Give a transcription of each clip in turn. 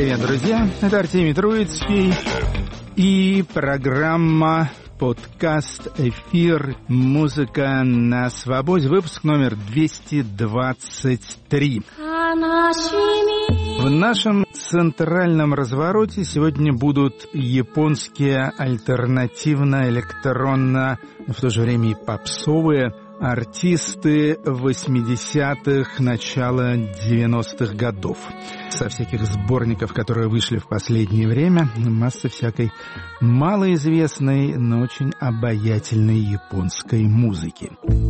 Привет, друзья! Это Артемий Троицкий и программа подкаст «Эфир. Музыка на свободе». Выпуск номер 223. В нашем центральном развороте сегодня будут японские альтернативно-электронно, в то же время и попсовые артисты 80-х, начала 90-х годов. Со всяких сборников, которые вышли в последнее время, масса всякой малоизвестной, но очень обаятельной японской музыки.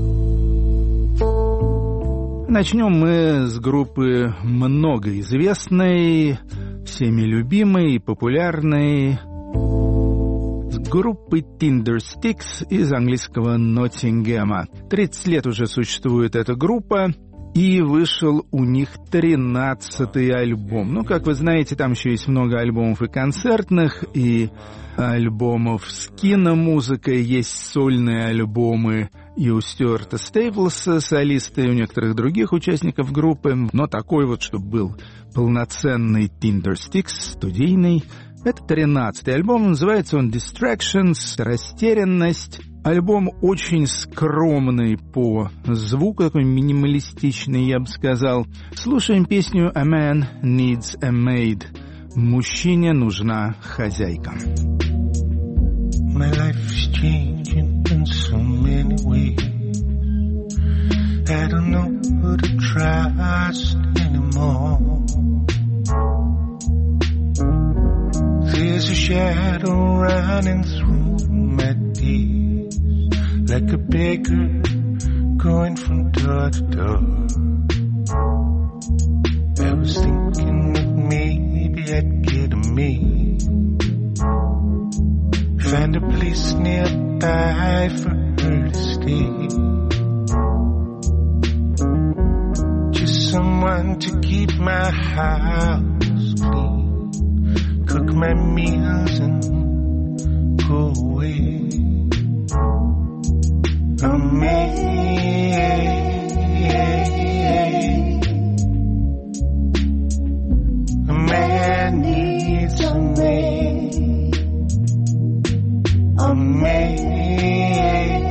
Начнем мы с группы многоизвестной, всеми любимой и популярной, с группы Tindersticks из английского Ноттингема. 30 лет уже существует эта группа, и вышел у них 13-й альбом. Ну, как вы знаете, там еще есть много альбомов и концертных, и альбомов с киномузыкой, есть сольные альбомы и у Стюарта Стейплса, солиста, и у некоторых других участников группы. Но такой вот, чтобы был полноценный Tindersticks, студийный, это 13-й альбом, называется он Distractions, растерянность. Альбом очень скромный по звуку, такой минималистичный, я бы сказал. Слушаем песню A Man Needs a Maid. Мужчине нужна хозяйка. My life is changing in so many ways. I don't know who to trust anymore. There's a shadow running through my days, like a beggar going from door to door. I was thinking that maybe I'd get a maid, find a place nearby for her to stay, just someone to keep my house clean, cook my meals and go away. A maid, a man needs a maid, a maid,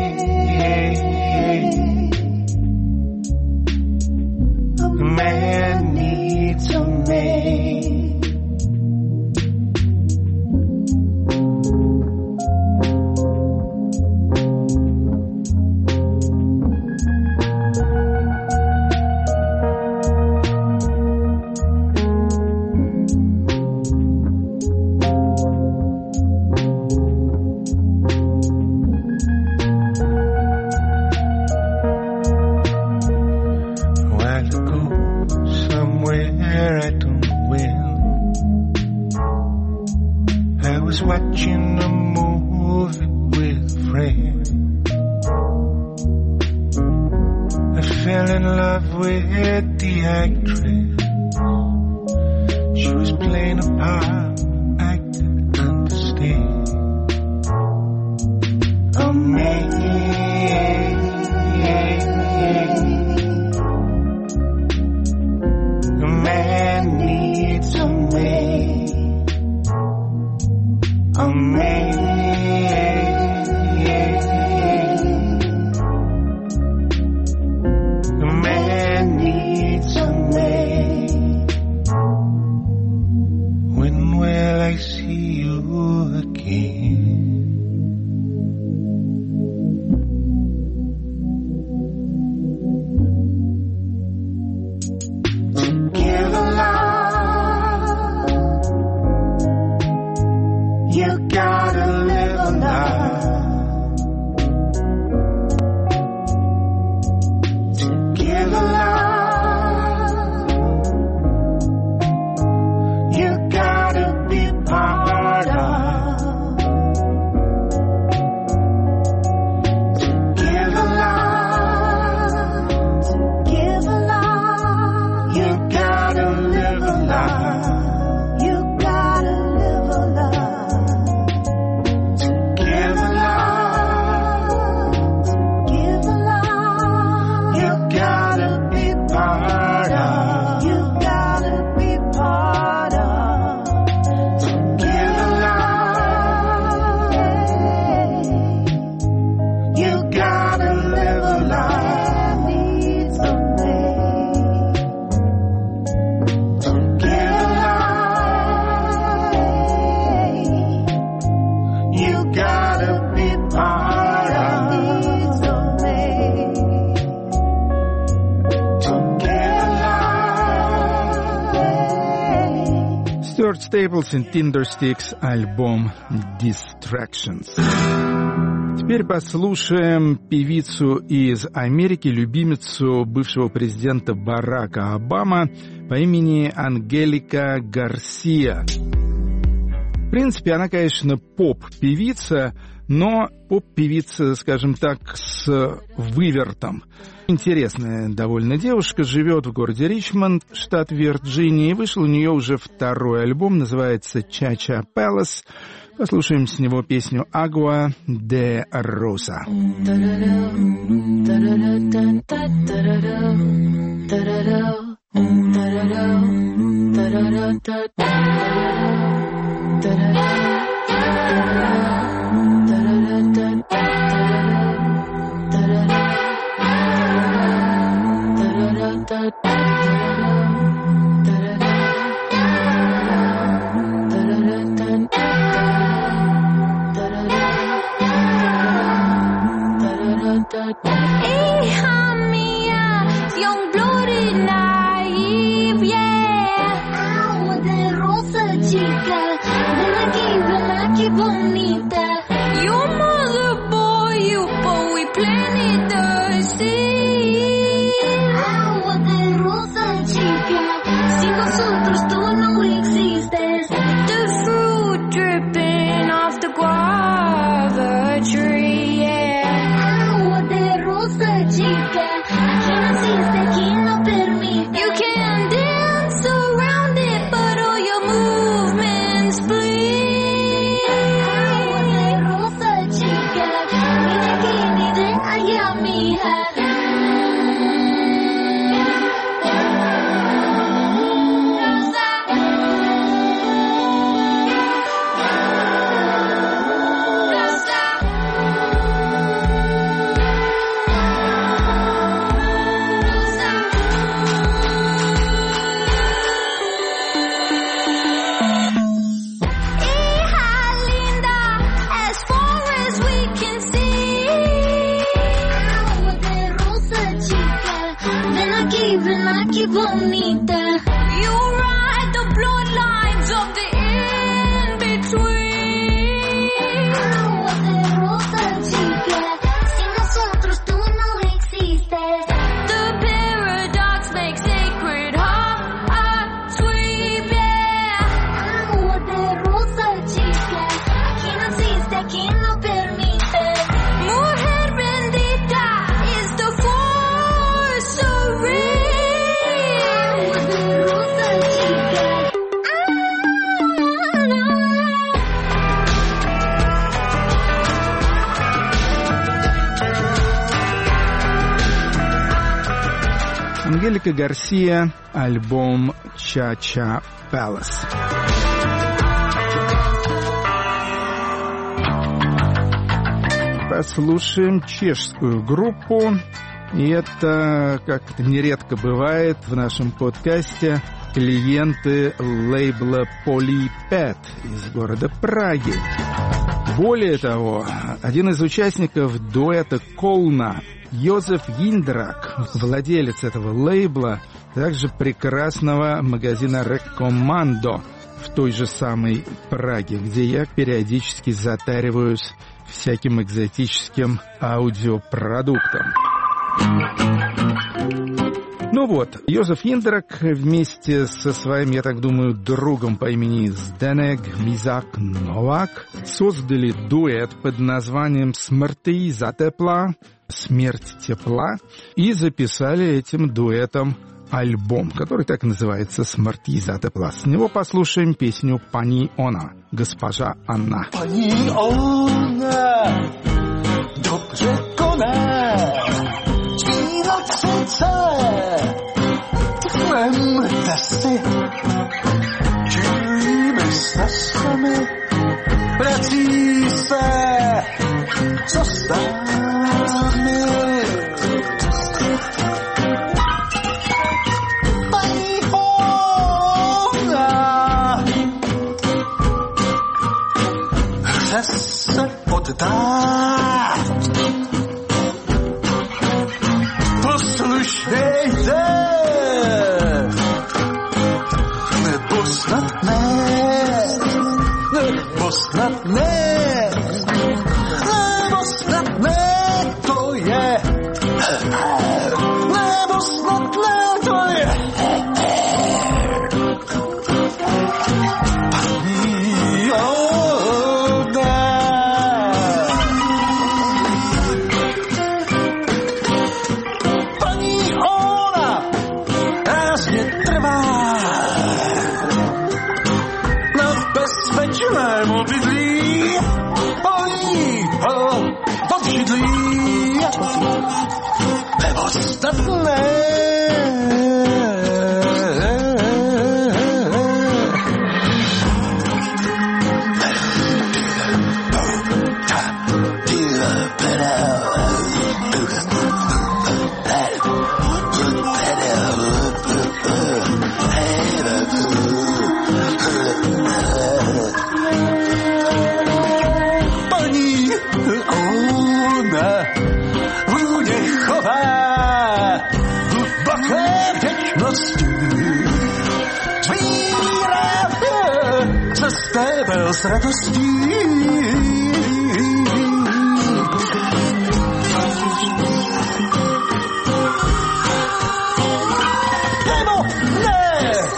a man needs a maid. When we're George Staples и Tindersticks, альбом Distractions. Теперь послушаем певицу из Америки, любимицу бывшего президента Барака Обама по имени Ангелика Гарсия. В принципе, она, конечно, поп-певица, но поп-певица, скажем так, с вывертом. Интересная довольно девушка, живет в городе Ричмонд, штат Вирджиния, и вышел у нее уже второй альбом, называется «Cha-Cha Palace». Послушаем с него песню «Agua de Rosa». Hija mía, young-blooded, naive, yeah. Agua de rosa, chica, ven aquí bonita. Your mother bore you, but we plenty thirsty. Agua de rosa, chica, sin nosotros tú no existes. The fruit dripping off the guava tree, yeah. Chica, aquí naciste, aquí no permite. You can dance around it, but all your movements bleed. Agua de rosa, chica, ni de aquí ni de allá, mija. Qué bonita. You ride the bloodlines of the in-between. Agua de rosa, chica, sin nosotros tú no existes. The paradox makes sacred heart sweep, yeah. Agua de rosa, chica, aquí naciste, aquí no permites. Mujer bendita is the force of real. Ангелика Гарсия, альбом «Cha-Cha Palace». Послушаем чешскую группу. И это, как это нередко бывает в нашем подкасте, клиенты лейбла Polypet из города Праги. Более того, один из участников дуэта Колна, Йозеф Йиндрак, владелец этого лейбла, также прекрасного магазина «Рекомандо» в той же самой Праге, где я периодически затариваюсь всяким экзотическим аудиопродуктом. Ну вот, Йозеф Йиндрак вместе со своим, я так думаю, другом по имени Зdenek Mizak Novak создали дуэт под названием «Смерти за тепла», «Смерть тепла», и записали этим дуэтом альбом, который так и называется «Смерти за тепла». С него послушаем песню «Пани Она», «Госпожа Анна». Пани Она, добре коне, čínat slunce, vemte si, čilými snostmi, vrací se, co s námi. Paní Ona, chce se oddát, poslušejte, ostatné. Stébel s radostí. Nebo ne!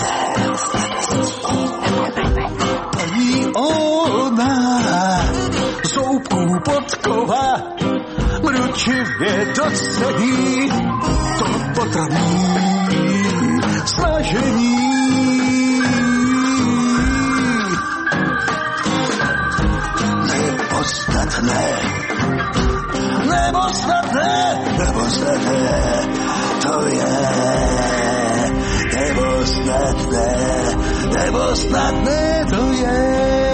Ani ona, zoubků podkova, mručivě docení to potraví snažení. Nebo snadné, to je. Nebo snadné, to je.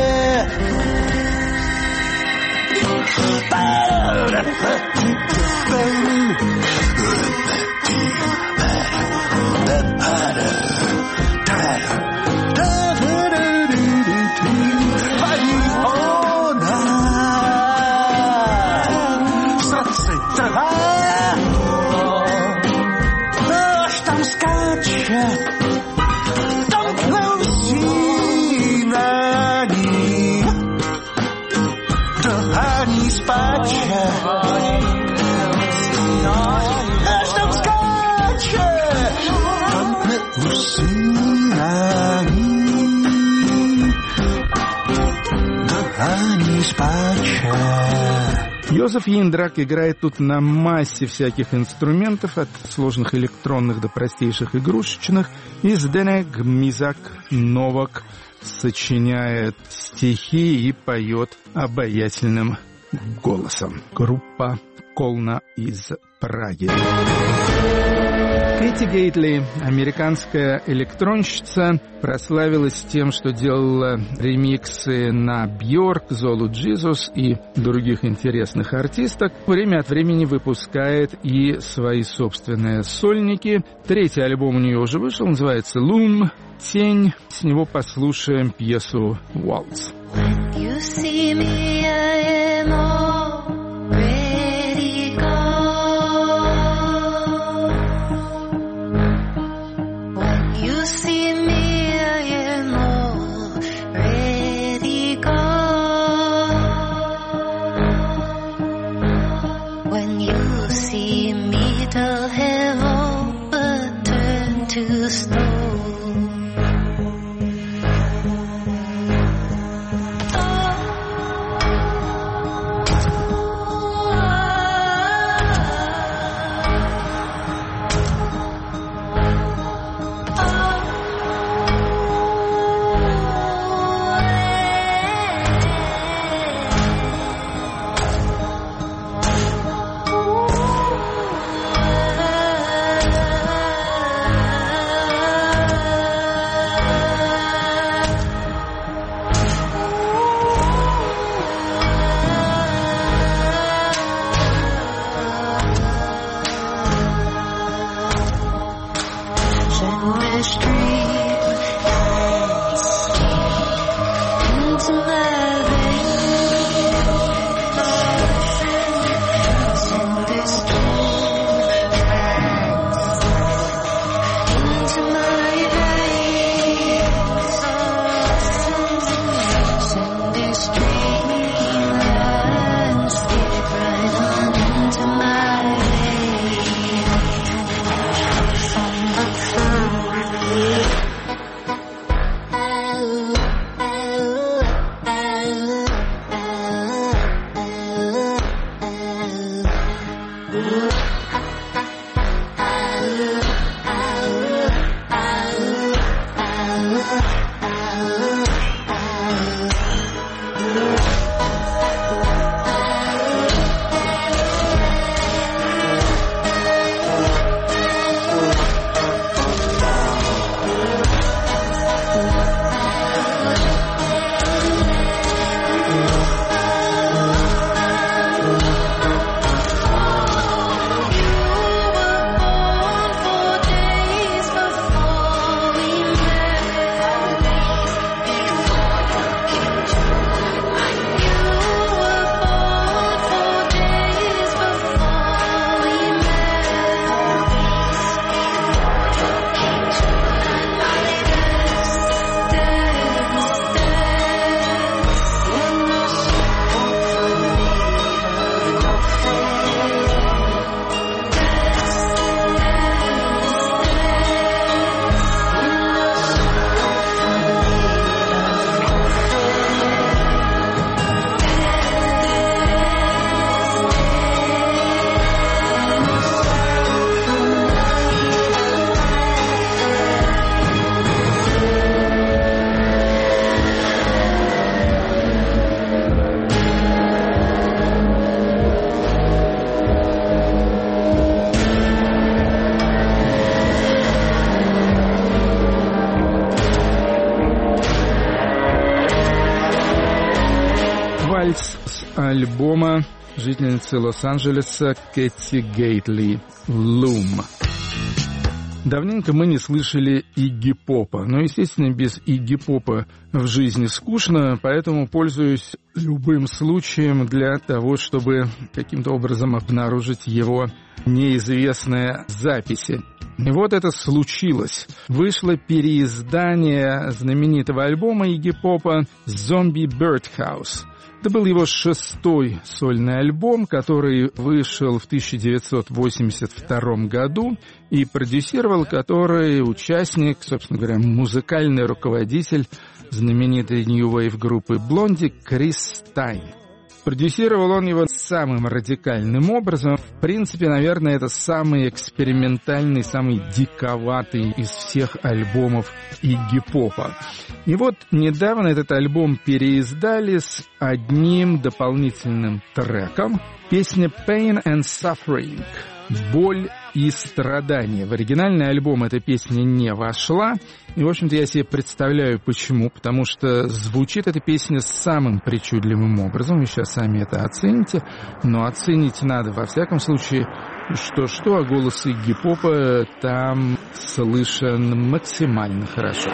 Йозеф Яйндрак играет тут на массе всяких инструментов, от сложных электронных до простейших игрушечных. И Зdenek Mizak Novak сочиняет стихи и поет обаятельным голосом. Группа Колна из Праги. Кэти Гейтли, американская электронщица, прославилась тем, что делала ремиксы на Бьорк, Золу Джизус и других интересных артисток. Время от времени выпускает и свои собственные сольники. Третий альбом у нее уже вышел, называется «Loom», «Тень». С него послушаем пьесу «Waltz». альбома жительницы Лос-Анджелеса Кэти Гейтли «Loom». Давненько мы не слышали Игги Попа, но, естественно, без Игги Попа в жизни скучно, поэтому пользуюсь любым случаем для того, чтобы каким-то образом обнаружить его неизвестные записи. И вот это случилось. Вышло переиздание знаменитого альбома Игги Попа «Zombie Birdhouse». Это был его 6-й сольный альбом, который вышел в 1982 году и продюсировал который участник, собственно говоря, музыкальный руководитель знаменитой New Wave группы Blondie Крис Стайн. Продюсировал он его самым радикальным образом. В принципе, наверное, это самый экспериментальный, самый диковатый из всех альбомов Игги Попа. И вот недавно этот альбом переиздали с одним дополнительным треком. Песня «Pain and Suffering» — «Боль и страдания». В оригинальный альбом эта песня не вошла. И, в общем-то, я себе представляю, почему. Потому что звучит эта песня самым причудливым образом. Вы сейчас сами это оцените. Но оценить надо, во всяком случае, что-что, а голос Игги Попа там слышен максимально хорошо.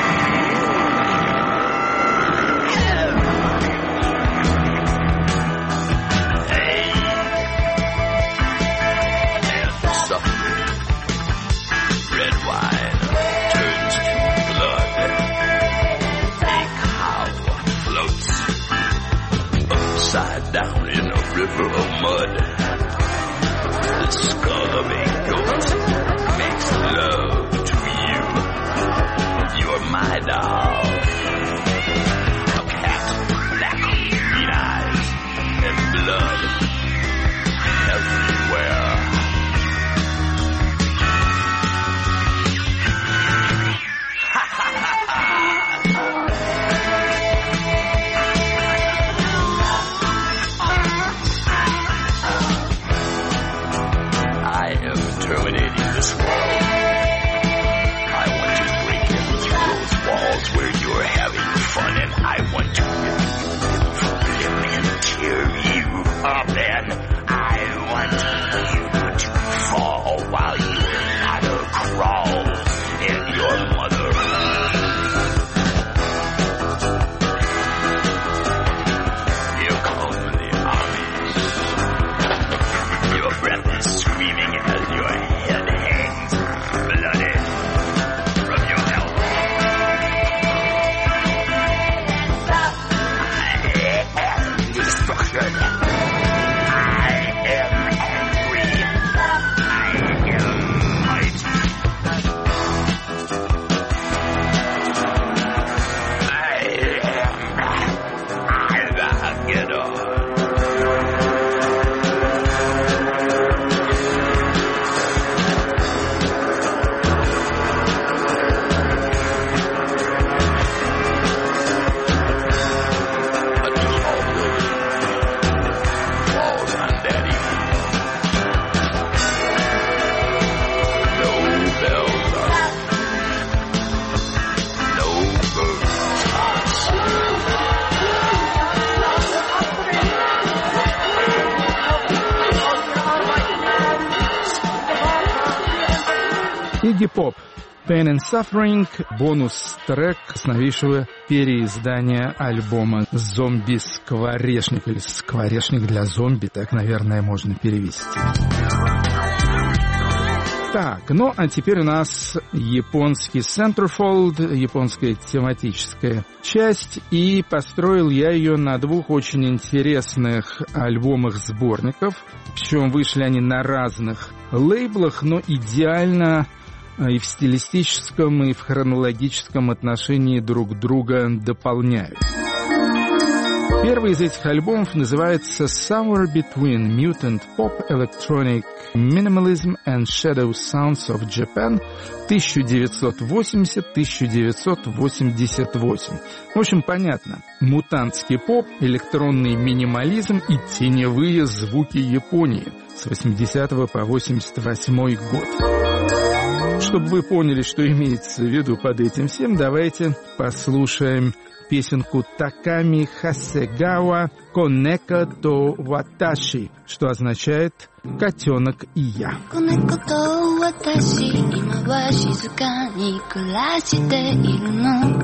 Down in a river of mud, the skull of a goat makes love to you. You're my doll. A cat, black, green eyes, and blood everywhere. Ha ha ha ha! Terminating this world. I want to break in through those walls where you're having fun, and I want to rip and tear you up, and I want you to fall while your mother crawls in your mother. Here come the armies. Your breath is screaming as your head hangs bloody from your elbow. I am destruction. I am angry. I am mighty. I am Armageddon. Игги Поп, «Pain and Suffering», бонус-трек с новейшего переиздания альбома «Зомби-скворечник» или «Скворечник для зомби», так, наверное, можно перевести. Так, ну а теперь у нас японский Centerfold, японская тематическая часть, и построил я ее на двух очень интересных альбомах-сборников, причем вышли они на разных лейблах, но идеально и в стилистическом, и в хронологическом отношении друг друга дополняют. Первый из этих альбомов называется «Somewhere Between Mutant Pop, Electronic Minimalism and Shadow Sounds of Japan» 1980-1988. В общем, понятно. Мутантский поп, электронный минимализм и теневые звуки Японии с 80 по 88 год. Чтобы вы поняли, что имеется в виду под этим всем, давайте послушаем песенку Таками Хасегава «Конека то ваташи», что означает «котенок и я». 子猫と私今は静かに暮らしているの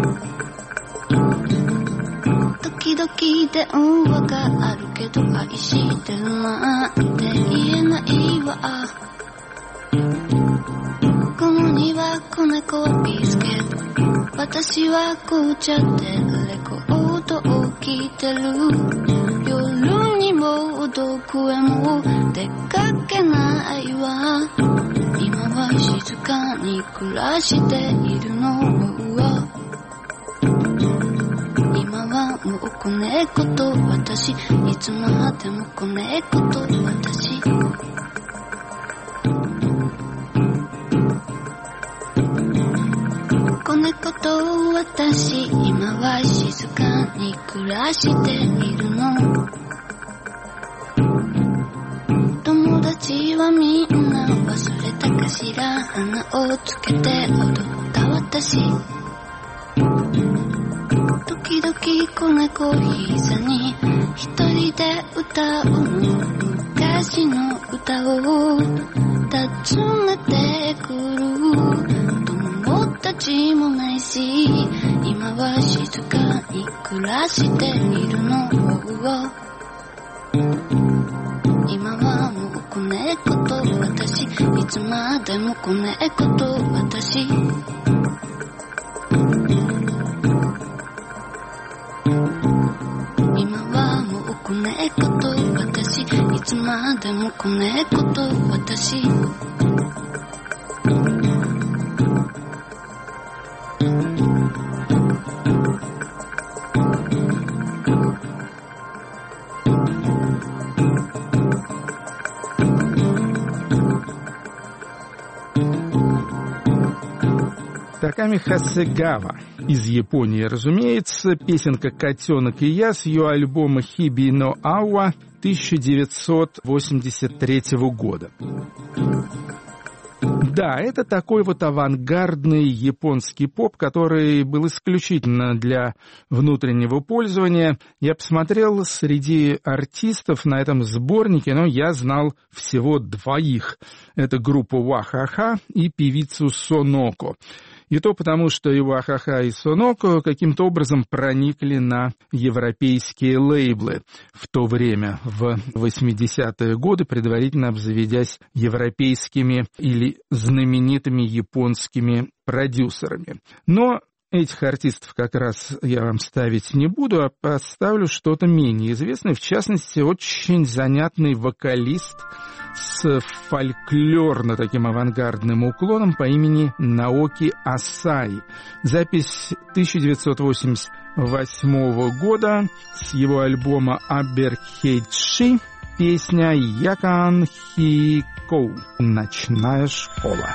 時々電話があるけど愛してるなんて言えないわこの庭子猫はビスケット私は紅茶でレコードを聴いてる夜にもどこへも出かけないわ今は静かに暮らしているの今はもう子猫と私いつまでも子猫と私子猫と私今は静かに暮らしているの友達はみんな忘れたかしら花をつけて踊った私時々子猫膝に一人で歌う昔の歌を訪ねてくる友達もないし今は静かに暮らしているの今はもう子猫と私いつまでも子猫と私今はもう子猫と私いつまでも子猫と私 Таками Хасегава из Японии, разумеется, песенка «Котенок и я» с ее альбома «Хиби но Ауа» 1983 года. Да, это такой вот авангардный японский поп, который был исключительно для внутреннего пользования. Я посмотрел среди артистов на этом сборнике, но я знал всего двоих. Это группа Вахаха и певицу Соноко. И то потому, что и Вахаха, и Соноко каким-то образом проникли на европейские лейблы в то время, в 80-е годы, предварительно обзаведясь европейскими или знаменитыми японскими продюсерами. Но этих артистов как раз я вам ставить не буду, а поставлю что-то менее известное, в частности, очень занятный вокалист с фольклорно таким авангардным уклоном по имени Наоки Асаи. Запись 1988 года с его альбома «Аберхейдши», песня «Якан Хикоу» «Ночная школа».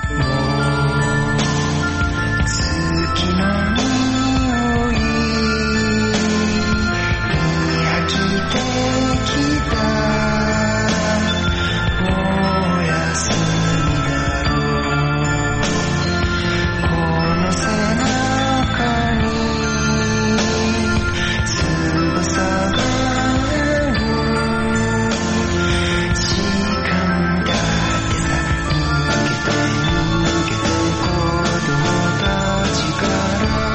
「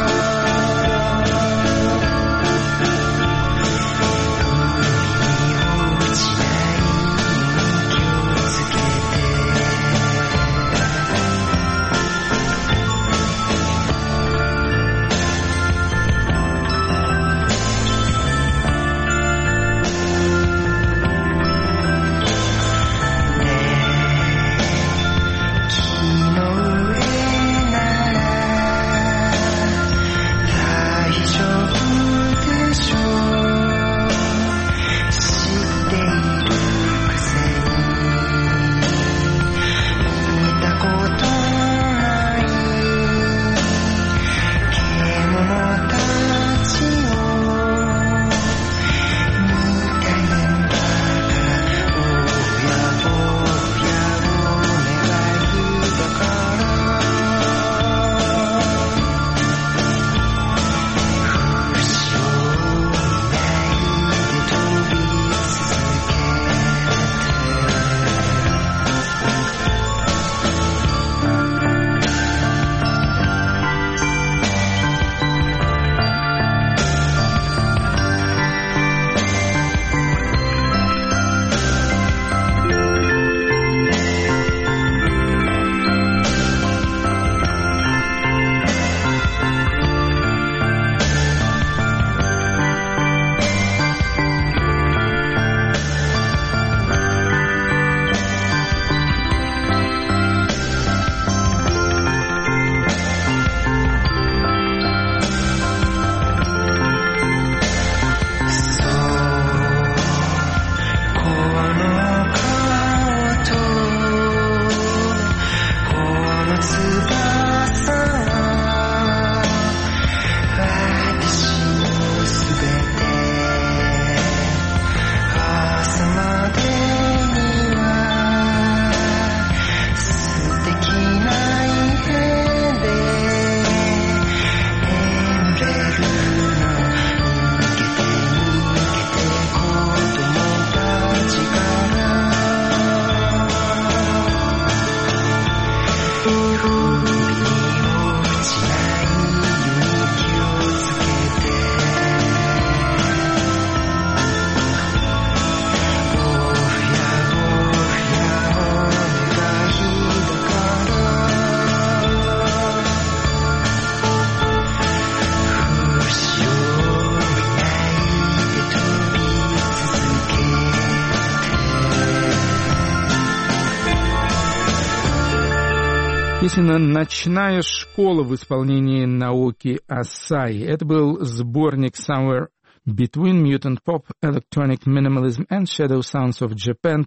Песня «Ночная школа» в исполнении Наоки Асаи. Это был сборник «Somewhere Between Mutant Pop, Electronic Minimalism and Shadow Sounds of Japan»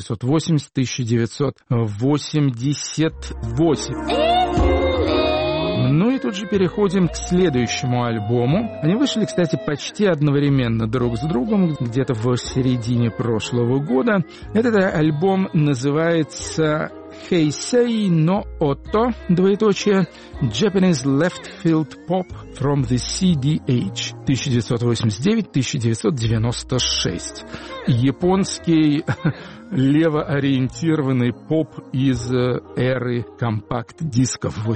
1980-1988. Ну и тут же переходим к следующему альбому. Они вышли, кстати, почти одновременно друг с другом, где-то в середине прошлого года. Этот альбом называется Heisei no Oto, двоеточие, Japanese Left Field Pop from the CDH, 1989-1996. Японский левоориентированный поп из эры компакт-дисков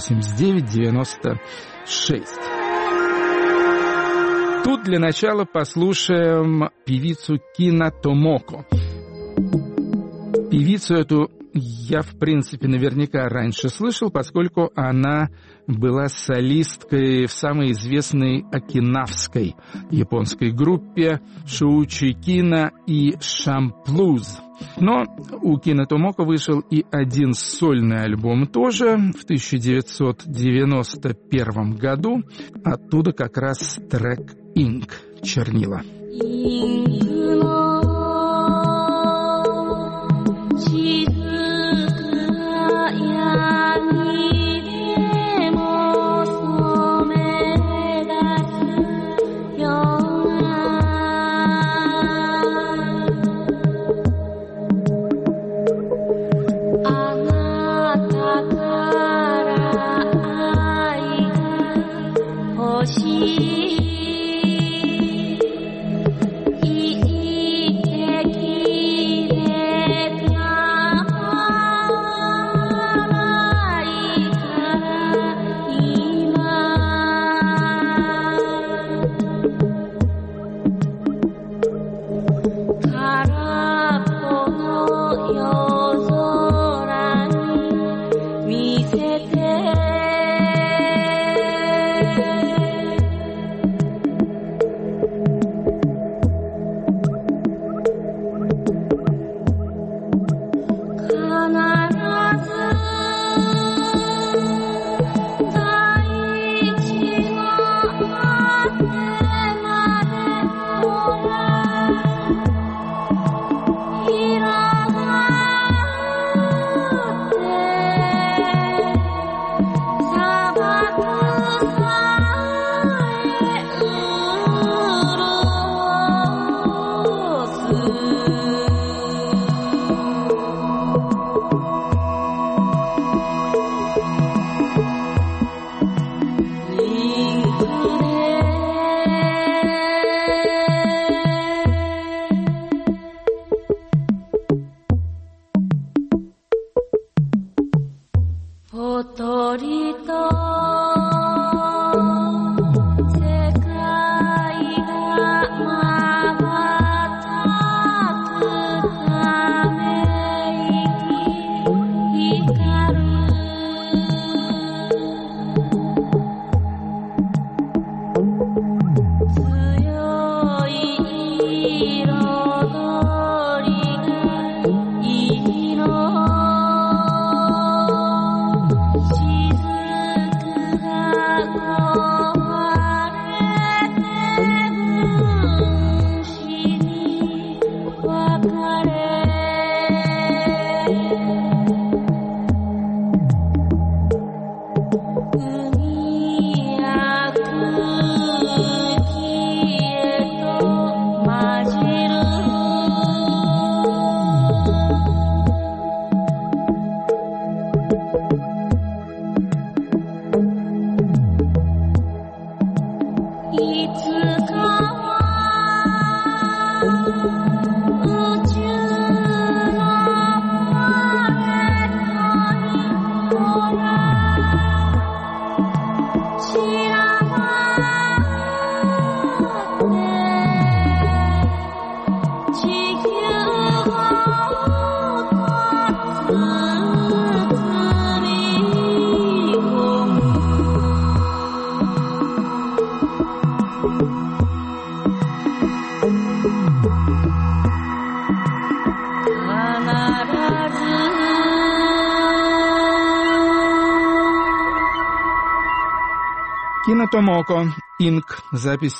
89-96. Тут для начала послушаем певицу Кина Томоко. Певицу эту я, в принципе, наверняка раньше слышал, поскольку она была солисткой в самой известной окинавской японской группе Шуучи Кина и Шамплуз. Но у Кина Томоко вышел и один сольный альбом тоже в 1991 году. Оттуда как раз трек «Инк» — «Чернила». Кина Томоко, Инк, запись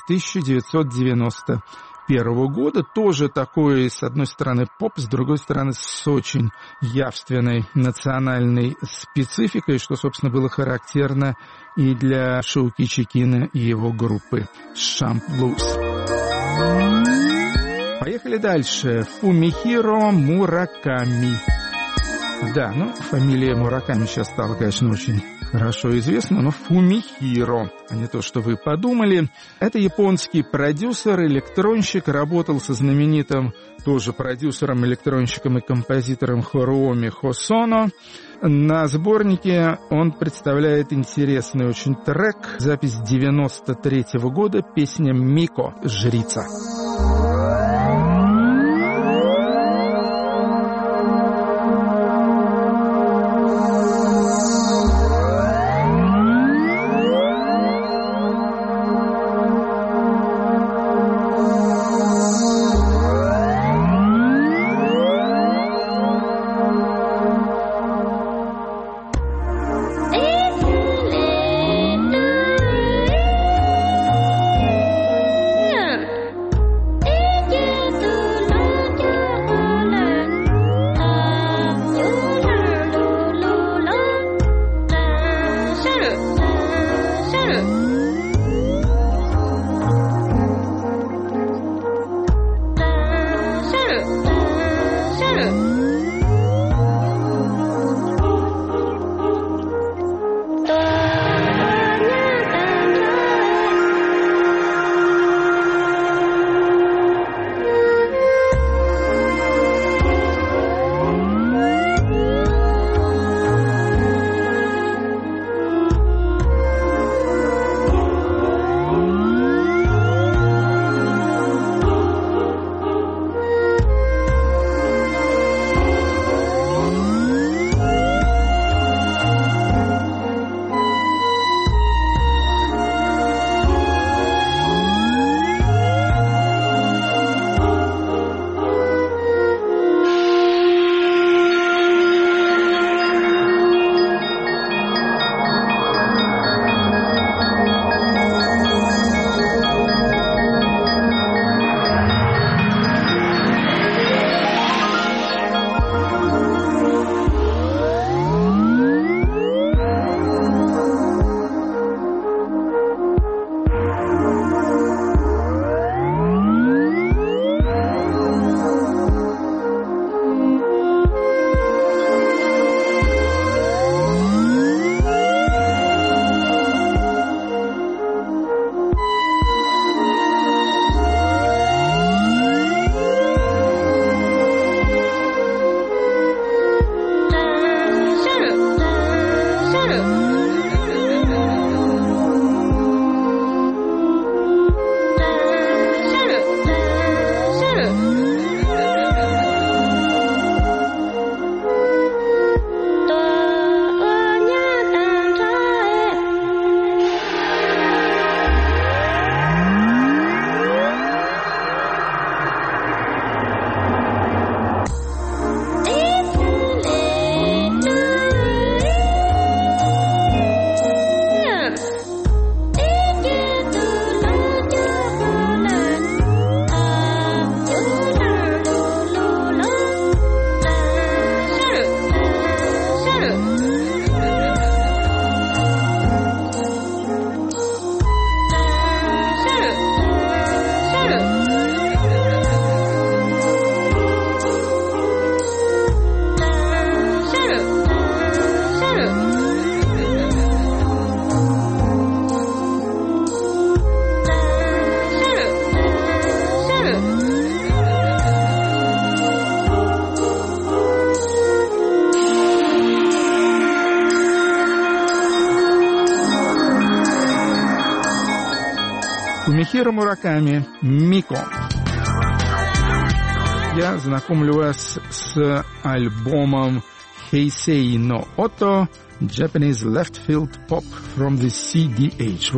1991 года. Тоже такой, с одной стороны, поп, с другой стороны, с очень явственной национальной спецификой, что, собственно, было характерно и для Шоукичи Кина и его группы Shamp Blues. Поехали дальше. Фумихиро Мураками. Да, фамилия Мураками сейчас стала, конечно, очень хорошо известна, но Фумихиро, а не то, что вы подумали. Это японский продюсер, электронщик, работал со знаменитым тоже продюсером, электронщиком и композитором Харуоми Хосоно. На сборнике он представляет интересный очень трек, запись 93-го года, песня «Мико. Жрица». Фумихиро Мураками, «Мико». Я знакомлю вас с альбомом Heisei no Oto Japanese Left Field Pop from the CDH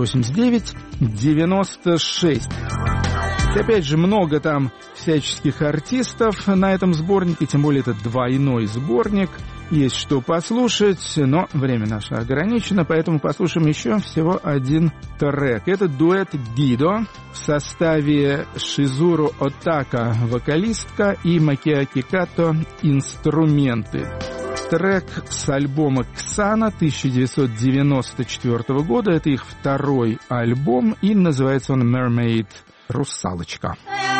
89-96. И опять же, много там всяческих артистов на этом сборнике, тем более это двойной сборник. есть что послушать, но время наше ограничено, поэтому послушаем еще всего один трек. Это дуэт Дидо в составе Шизуру Отака, вокалистка, и Макиаки Като, инструменты. Трек с альбома «Ксана» 1994 года. Это их второй альбом, и называется он «Mermaid» — «Русалочка».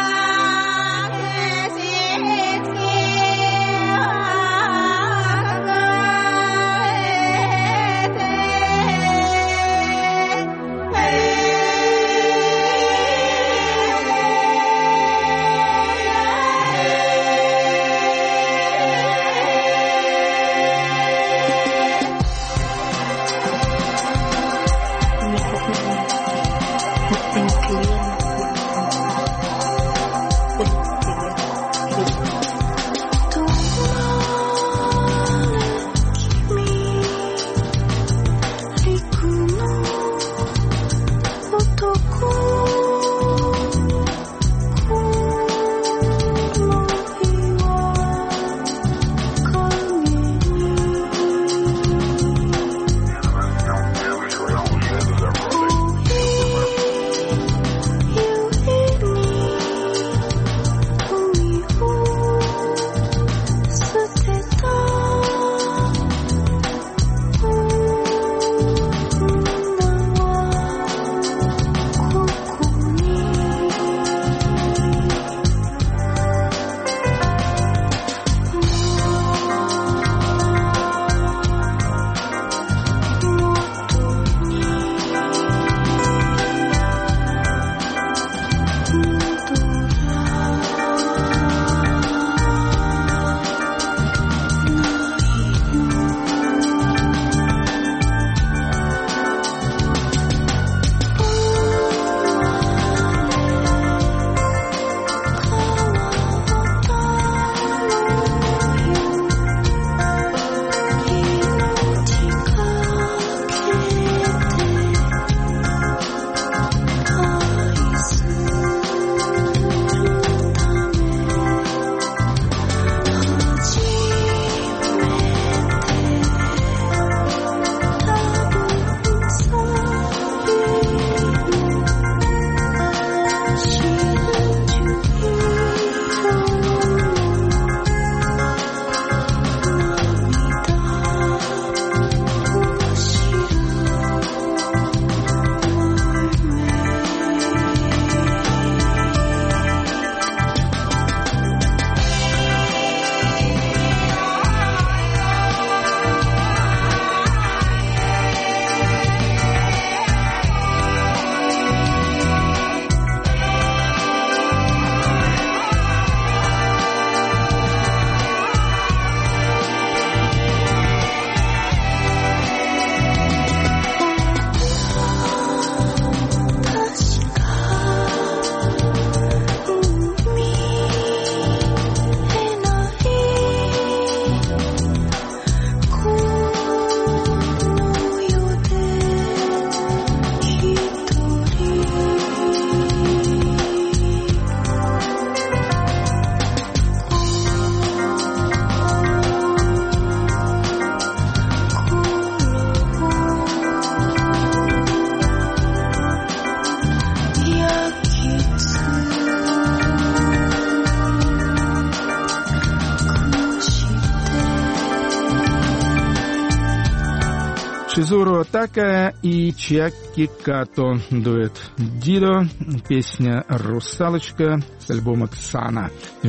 Шизуру Отака и Чиаки Като, дуэт Дидо, песня «Русалочка» с альбома «Ксана»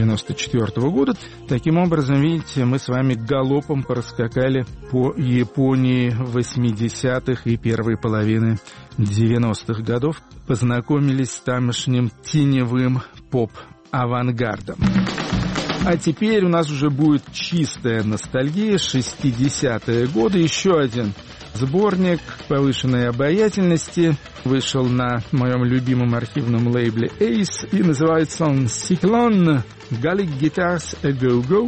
1994 года. Таким образом, видите, мы с вами галопом проскакали по Японии 80-х и первой половины 90-х годов, познакомились с тамошним теневым поп-авангардом. А теперь у нас уже будет чистая ностальгия, 60-е годы, еще один сборник повышенной обаятельности вышел на моем любимом архивном лейбле Ace, и называется он Cyclone Gallic Guitars A Go Go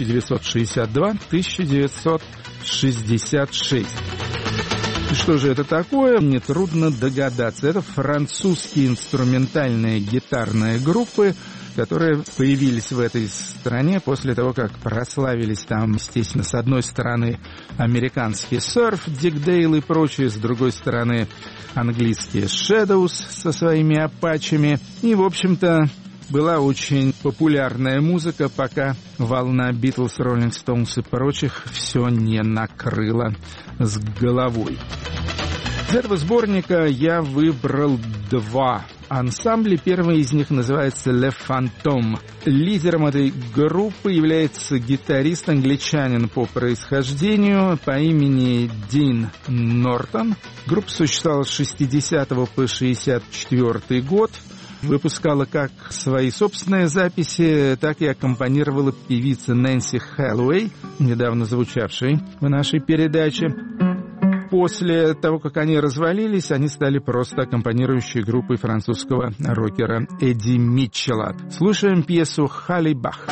1962-1966. И что же это такое? Нетрудно догадаться. Это французские инструментальные гитарные группы, которые появились в этой стране после того, как прославились там, естественно, с одной стороны американский серф, Дик Дейл и прочие, с другой стороны английские Shadows со своими апачами. И, в общем-то, была очень популярная музыка, пока волна Beatles, Rolling Stones и прочих все не накрыла с головой. Из этого сборника я выбрал два ансамбля. Первый из них называется Le Fantôme. Лидером этой группы является гитарист-англичанин по происхождению по имени Дин Нортон. Группа существовала с 60 по 64 год. Выпускала как свои собственные записи, так и аккомпанировала певице Нэнси Хэллоуэй, недавно звучавшей в нашей передаче. После того, как они развалились, они стали просто аккомпанирующей группой французского рокера Эдди Митчелла. Слушаем пьесу «Халли Бах».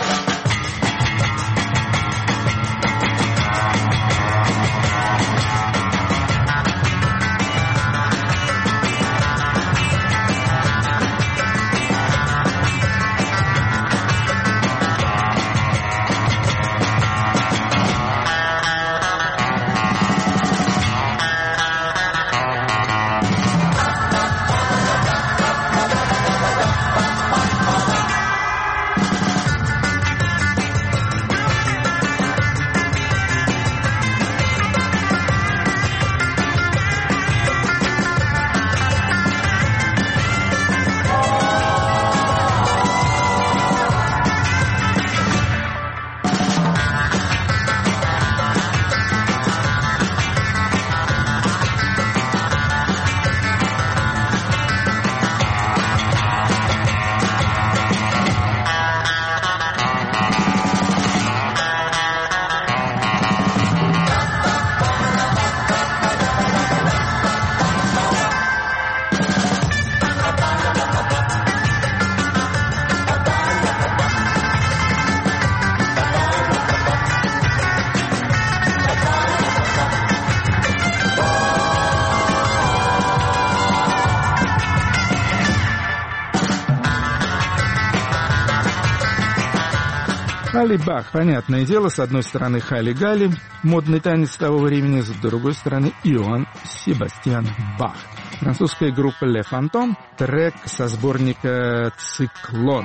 Халли Бах, понятное дело, с одной стороны Халли-Галли, модный танец того времени, с другой стороны Иоанн Себастьян Бах. Французская группа Le Fantôme, трек со сборника «Циклон».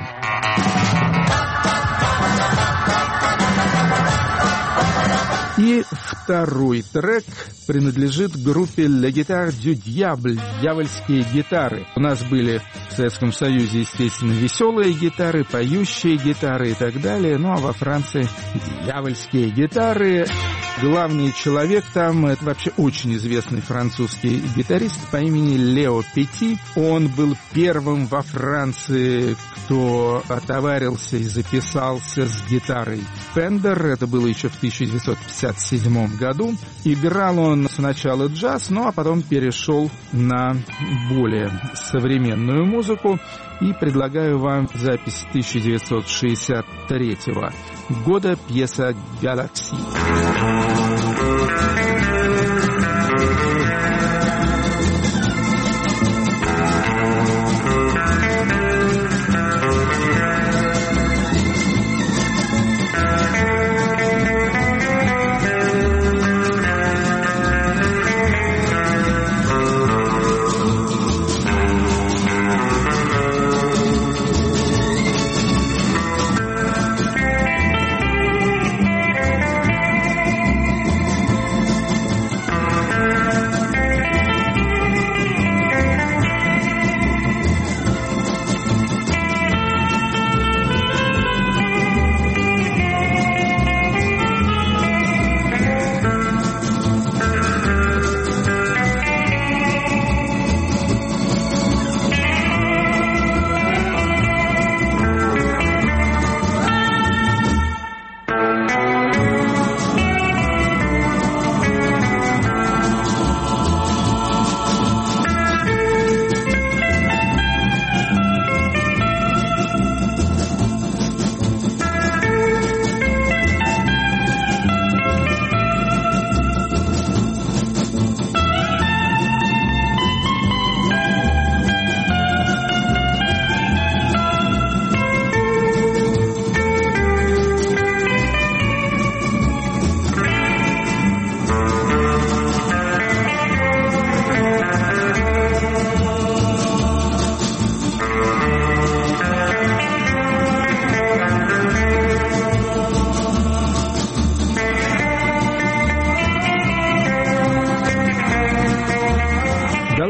И второй трек принадлежит группе «La Guitare du Diable» — «Дьявольские гитары». У нас были в Советском Союзе, естественно, веселые гитары, поющие гитары и так далее. Ну а во Франции «Дьявольские гитары». Главный человек там — это вообще очень известный французский гитарист по имени Лео Петти. Он был первым во Франции, кто отоварился и записался с гитарой Fender. Это было еще в 1957 году. Играл он сначала джаз, ну а потом перешел на более современную музыку. И предлагаю вам запись 1963 года, пьеса «Галакси».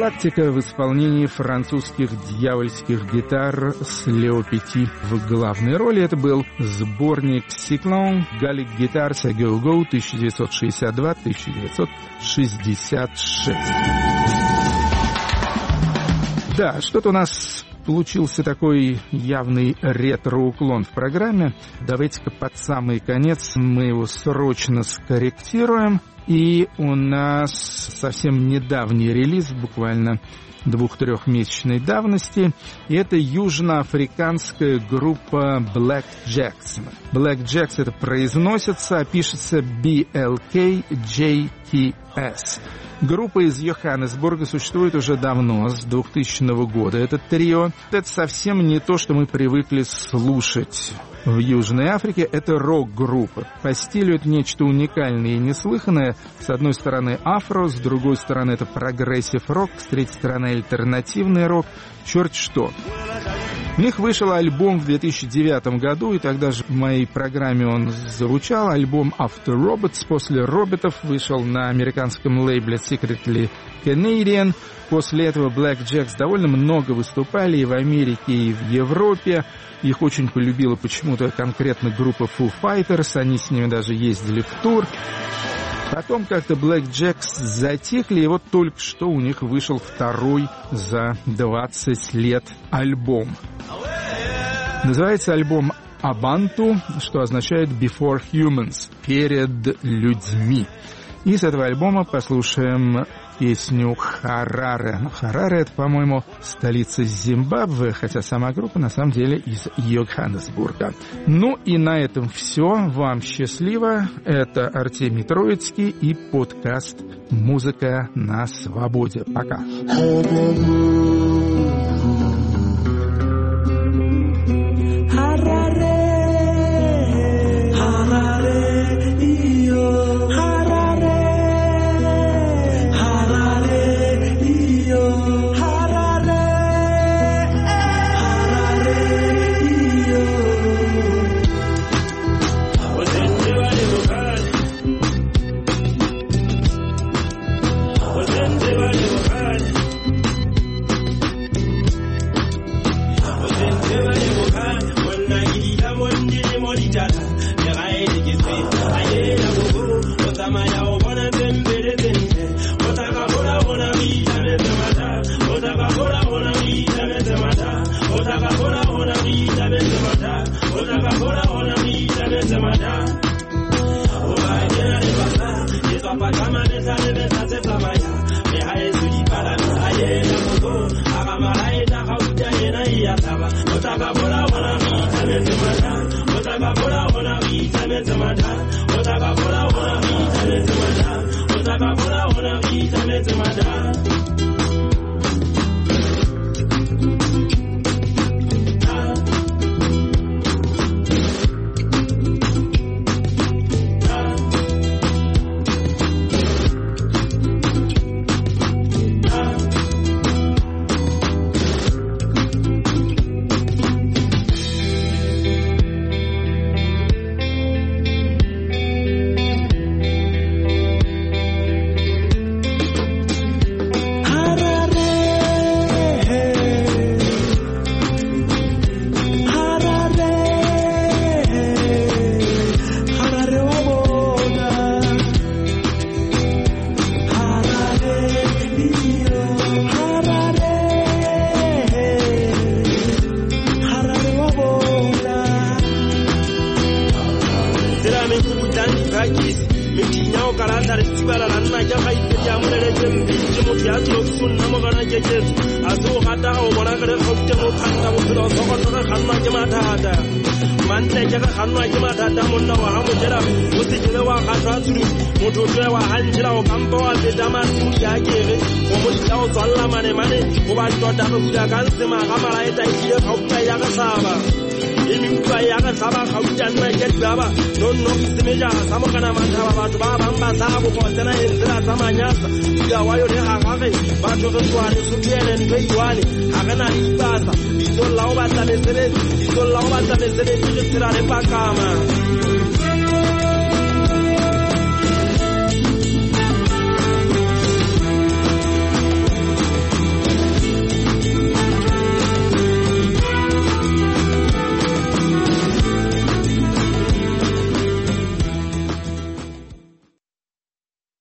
Галактика в исполнении французских дьявольских гитар с Лео Пети в главной роли. Это был сборник Cyclone Gallic Guitars A Go Go 1962-1966. Да, что-то у нас получился такой явный ретро-уклон в программе. Давайте-ка под самый конец мы его срочно скорректируем. И у нас совсем недавний релиз, буквально 2-3-месячной давности. И это южноафриканская группа Black Jacks. Black Jacks это произносится, а пишется BLKJTS. Группа из Йоханнесбурга существует уже давно, с 2000 года. Это трио. Это совсем не то, что мы привыкли слушать в Южной Африке. Это рок-группа. По стилю это нечто уникальное и неслыханное. С одной стороны афро, с другой стороны это прогрессив-рок, с третьей стороны альтернативный рок. Черт что. У них вышел альбом в 2009 году, и тогда же в моей программе он звучал. Альбом After Robots. После роботов вышел на американском лейбле Secretly Canadian. После этого Black Jacks довольно много выступали и в Америке, и в Европе. Их очень полюбила почему-то конкретно группа Foo Fighters. Они с ними даже ездили в тур. Потом как-то Black Jacks затихли, и вот только что у них вышел второй за 20 лет альбом. Называется альбом Abantu, что означает Before Humans, перед людьми. И с этого альбома послушаем песню Хараре. Хараре — это, по-моему, столица Зимбабве, хотя сама группа на самом деле из Йоханнесбурга. Ну и на этом все. Вам счастливо. Это Артемий Троицкий и подкаст «Музыка на свободе». Пока. Isola obata mesele, isola obata mesele, tira repakama.